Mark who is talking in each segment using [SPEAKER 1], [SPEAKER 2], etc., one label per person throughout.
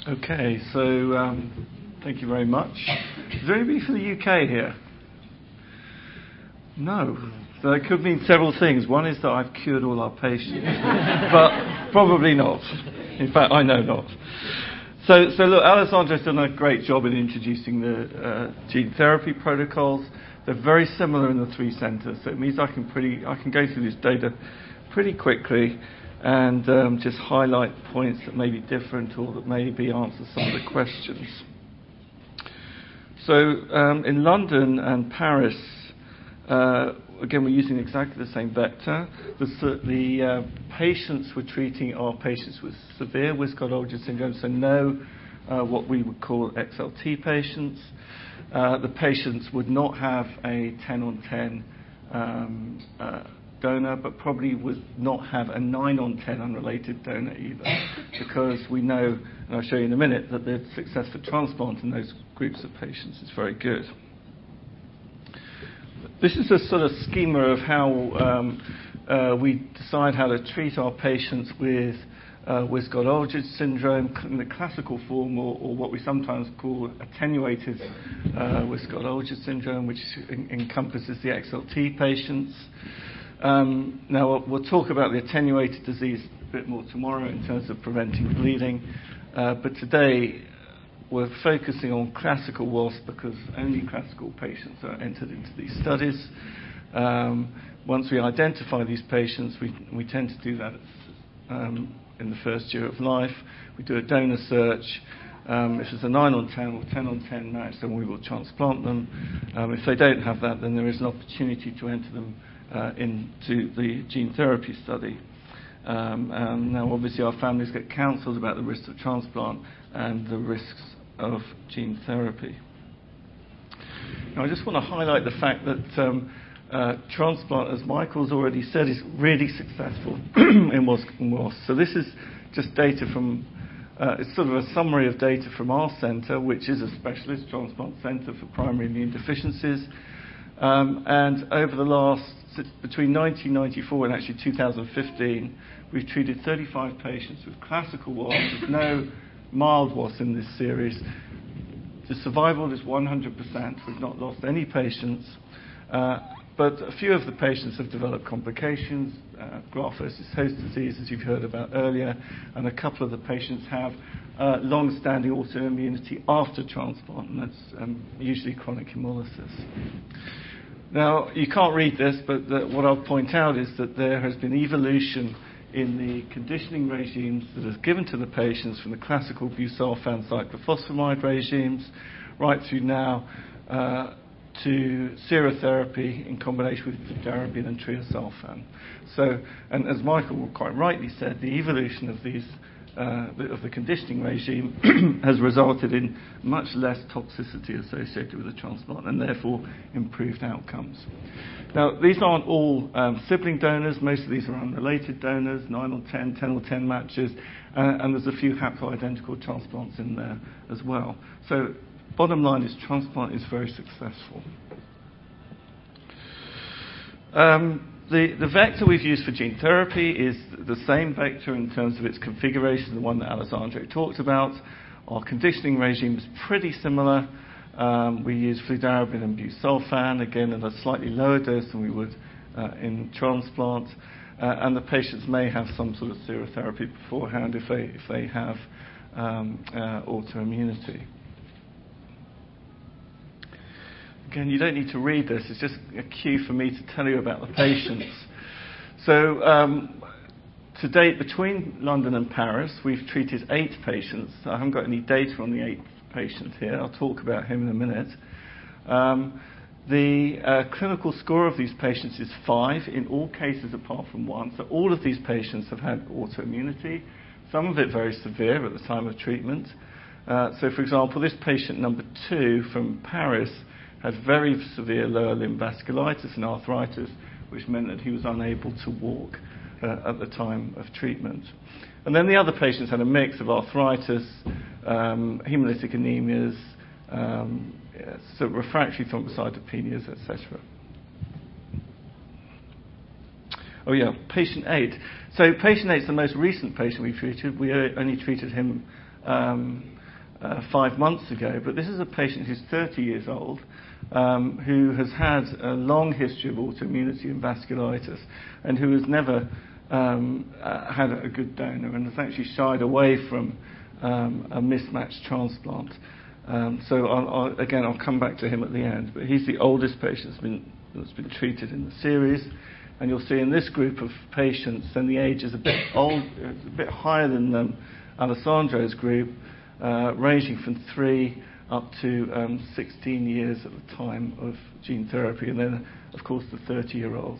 [SPEAKER 1] Okay, so thank you very much. Is there anybody from the UK here? No. So it could mean several things. One is that I've cured all our patients, but probably not. In fact, I know not. So look, Alessandro's done a great job in introducing the gene therapy protocols. They're very similar in the three centres, so it means I can go through this data pretty quickly and just highlight points that may be different or that maybe answer some of the questions. So in London and Paris, again, we're using exactly the same vector. The patients we're treating are patients with severe Wiskott-Ogier syndrome, so no what we would call XLT patients. The patients would not have a 10 on 10 donor, but probably would not have a 9 on 10 unrelated donor either, because we know, and I'll show you in a minute, that the success for transplant in those groups of patients is very good. This is a sort of schema of how we decide how to treat our patients with Wiskott-Ogier syndrome in the classical form, or what we sometimes call attenuated Wiskott-Ogier syndrome, which encompasses the XLT patients. Now, we'll talk about the attenuated disease a bit more tomorrow in terms of preventing bleeding, but today we're focusing on classical WAS because only classical patients are entered into these studies. Once we identify these patients, we tend to do that in the first year of life. We do a donor search. If it's a 9 on 10 or 10 on 10 match, then we will transplant them. If they don't have that, then there is an opportunity to enter them into the gene therapy study. Now, obviously, our families get counselled about the risks of transplant and the risks of gene therapy. Now, I just want to highlight the fact that transplant, as Michael's already said, is really successful in WAS. So this is just data from, it's sort of a summary of data from our centre, which is a specialist transplant centre for primary immune deficiencies. And over the last, between 1994 and actually 2015, we've treated 35 patients with classical WAS. There's no mild WAS in this series. The survival is 100%. We've not lost any patients. But a few of the patients have developed complications, graft versus host disease, as you've heard about earlier, and a couple of the patients have long-standing autoimmunity after transplant, and that's usually chronic hemolysis. Now, you can't read this, but what I'll point out is that there has been evolution in the conditioning regimes that are given to the patients from the classical busulfan cyclophosphamide regimes right through now to serotherapy in combination with fludarabine and treosulfan. So, and as Michael quite rightly said, the evolution of these of the conditioning regime has resulted in much less toxicity associated with the transplant and therefore improved outcomes. Now, these aren't all sibling donors. Most of these are unrelated donors, 9 on 10, 10 on 10 matches, and there's a few haploidentical transplants in there as well. So bottom line is transplant is very successful. The vector we've used for gene therapy is the same vector in terms of its configuration, the one that Alessandro talked about. Our conditioning regime is pretty similar. We use fludarabine and busulfan, again at a slightly lower dose than we would in transplant. And the patients may have some sort of serotherapy beforehand if they have autoimmunity. Again, you don't need to read this. It's just a cue for me to tell you about the patients. So, to date, between London and Paris, we've treated 8 patients. I haven't got any data on the 8th patient here. I'll talk about him in a minute. The clinical score of these patients is 5 in all cases apart from 1. So all of these patients have had autoimmunity, some of it very severe at the time of treatment. So, for example, this patient number 2 from Paris had very severe lower limb vasculitis and arthritis, which meant that he was unable to walk at the time of treatment. And then the other patients had a mix of arthritis, hemolytic anemias, so refractory thrombocytopenias, etc. Oh yeah, patient 8. So patient 8 is the most recent patient we treated. We only treated him 5 months ago, but this is a patient who's 30 years old, who has had a long history of autoimmunity and vasculitis, and who has never had a good donor and has actually shied away from a mismatched transplant. So I'll come back to him at the end, but he's the oldest patient that's been treated in the series. And you'll see in this group of patients, then the age is a bit higher than Alessandro's group, ranging from 3 up to 16 years at the time of gene therapy, and then, of course, the 30-year-old.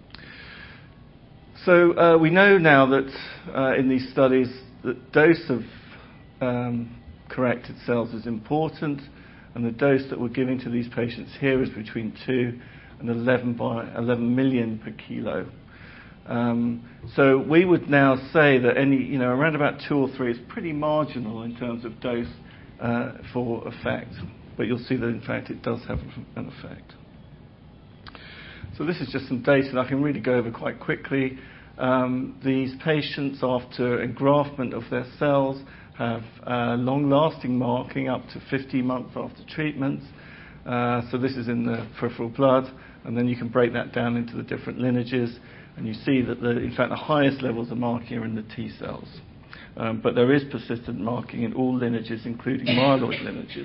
[SPEAKER 1] So we know now that in these studies, the dose of corrected cells is important, and the dose that we're giving to these patients here is between 2 and 11 million per kilo. So we would now say that around about 2 or 3 is pretty marginal in terms of dose for effect, but you'll see that in fact it does have an effect. So this is just some data that I can really go over quite quickly. These patients, after engraftment of their cells, have long-lasting marking up to 50 months after treatment. So this is in the peripheral blood, and then you can break that down into the different lineages, and you see that in fact the highest levels of marking are in the T cells. But there is persistent marking in all lineages, including myeloid lineages.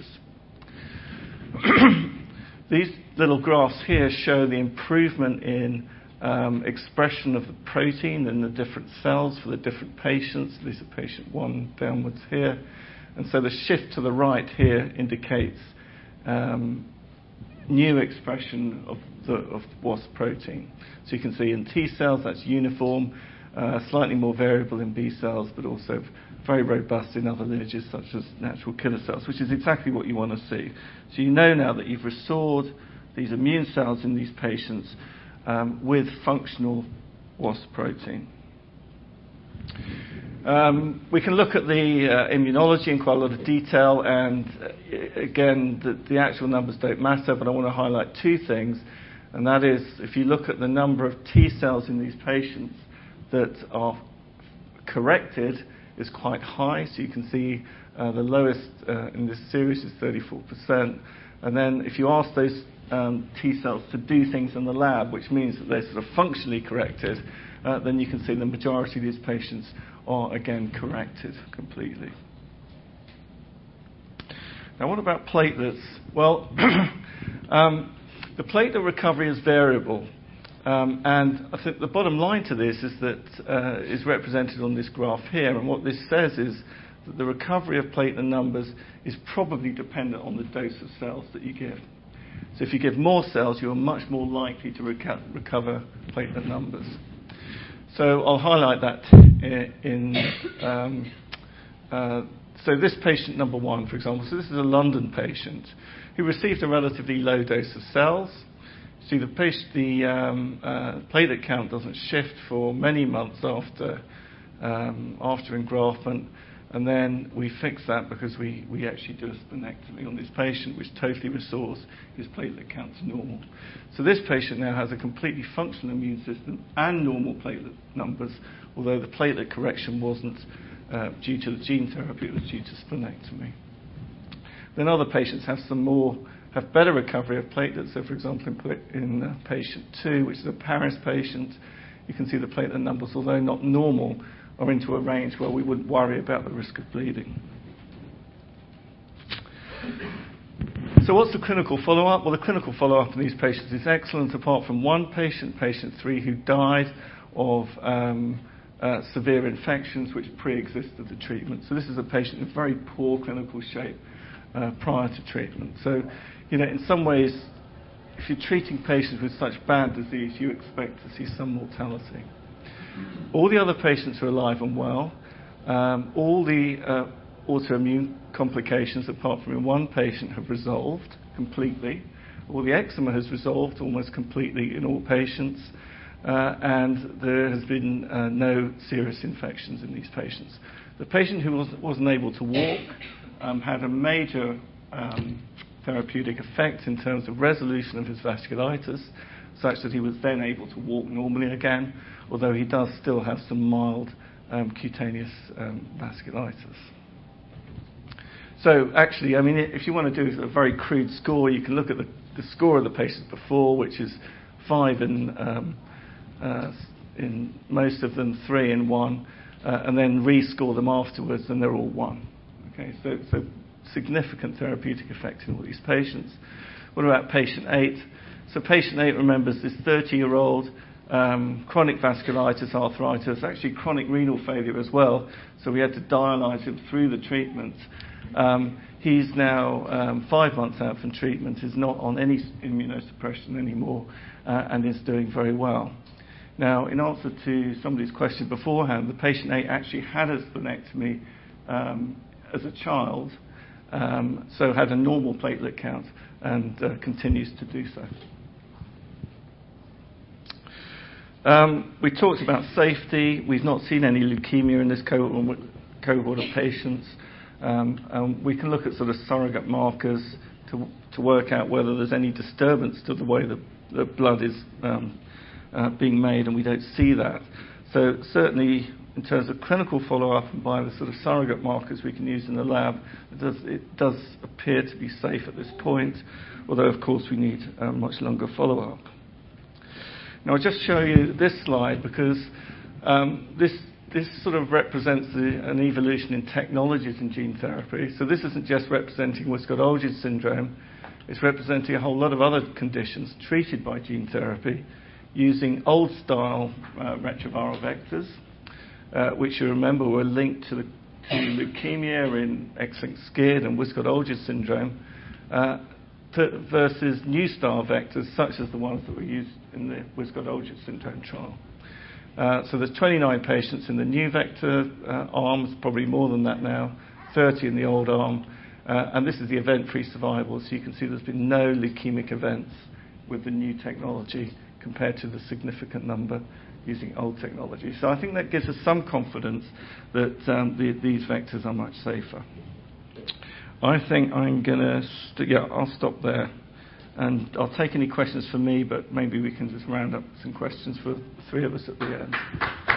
[SPEAKER 1] These little graphs here show the improvement in expression of the protein in the different cells for the different patients. This is patient 1 downwards here. And so the shift to the right here indicates new expression of WAS protein. So you can see in T cells that's uniform, slightly more variable in B cells, but also very robust in other lineages such as natural killer cells, which is exactly what you want to see. So you know now that you've restored these immune cells in these patients with functional WAS protein. We can look at the immunology in quite a lot of detail, and again, the actual numbers don't matter, but I want to highlight 2 things, and that is, if you look at the number of T cells in these patients that are corrected is quite high, so you can see the lowest in this series is 34%, and then if you ask those T cells to do things in the lab, which means that they're sort of functionally corrected, then you can see the majority of these patients are again corrected completely. Now, what about platelets? Well, the platelet recovery is variable, and I think the bottom line to this is that is represented on this graph here, and what this says is that the recovery of platelet numbers is probably dependent on the dose of cells that you give. So if you give more cells, you are much more likely to recover platelet numbers. So I'll highlight that so this patient number 1, for example, so this is a London patient who received a relatively low dose of cells. See, the platelet count doesn't shift for many months after engraftment, and then we fix that because we actually do a splenectomy on this patient, which totally restores his platelet count to normal. So this patient now has a completely functional immune system and normal platelet numbers, although the platelet correction wasn't due to the gene therapy, it was due to splenectomy. Then other patients have better recovery of platelets. So, for example, in patient 2, which is a Paris patient, you can see the platelet numbers, although not normal, are into a range where we wouldn't worry about the risk of bleeding. So what's the clinical follow-up? Well, the clinical follow-up in these patients is excellent, apart from one patient, patient 3, who died of severe infections which pre-existed the treatment. So this is a patient in very poor clinical shape prior to treatment. So, in some ways, if you're treating patients with such bad disease, you expect to see some mortality. All the other patients are alive and well. All the autoimmune complications, apart from in one patient, have resolved completely. All the eczema has resolved almost completely in all patients. And there has been no serious infections in these patients. The patient who wasn't able to walk had a major therapeutic effect in terms of resolution of his vasculitis, such that he was then able to walk normally again, although he does still have some mild cutaneous vasculitis. So actually, I mean, if you want to do a very crude score, you can look at the score of the patients before, which is 5 in most of them, 3 in 1, and then rescore them afterwards, and they're all 1. Okay, so significant therapeutic effect in all these patients. What about patient 8? So patient 8 remembers this 30-year-old, chronic vasculitis, arthritis, actually chronic renal failure as well, so we had to dialyze him through the treatment. He's now 5 months out from treatment, is not on any immunosuppression anymore, and is doing very well. Now, in answer to somebody's question beforehand, the patient 8 actually had a splenectomy as a child, so had a normal platelet count and continues to do so. We talked about safety. We've not seen any leukemia in this cohort of patients. We can look at sort of surrogate markers to work out whether there's any disturbance to the way the blood is being made, and we don't see that. So certainly, in terms of clinical follow-up and by the sort of surrogate markers we can use in the lab, it does appear to be safe at this point, although of course we need much longer follow-up. Now I'll just show you this slide because this sort of represents an evolution in technologies in gene therapy. So this isn't just representing Wiskott-Oldridge syndrome, it's representing a whole lot of other conditions treated by gene therapy using old-style retroviral vectors, which you remember were linked to leukemia in X-linked SCID and Wiskott-Oldridge syndrome, versus new-style vectors such as the ones that were used in the Wiskott-Oldridge syndrome trial. So there's 29 patients in the new vector arms, probably more than that now, 30 in the old arm, and this is the event-free survival, so you can see there's been no leukemic events with the new technology compared to the significant number using old technology. So I think that gives us some confidence that these vectors are much safer. I think I'm going to, I'll stop there. And I'll take any questions from me, but maybe we can just round up some questions for the three of us at the end.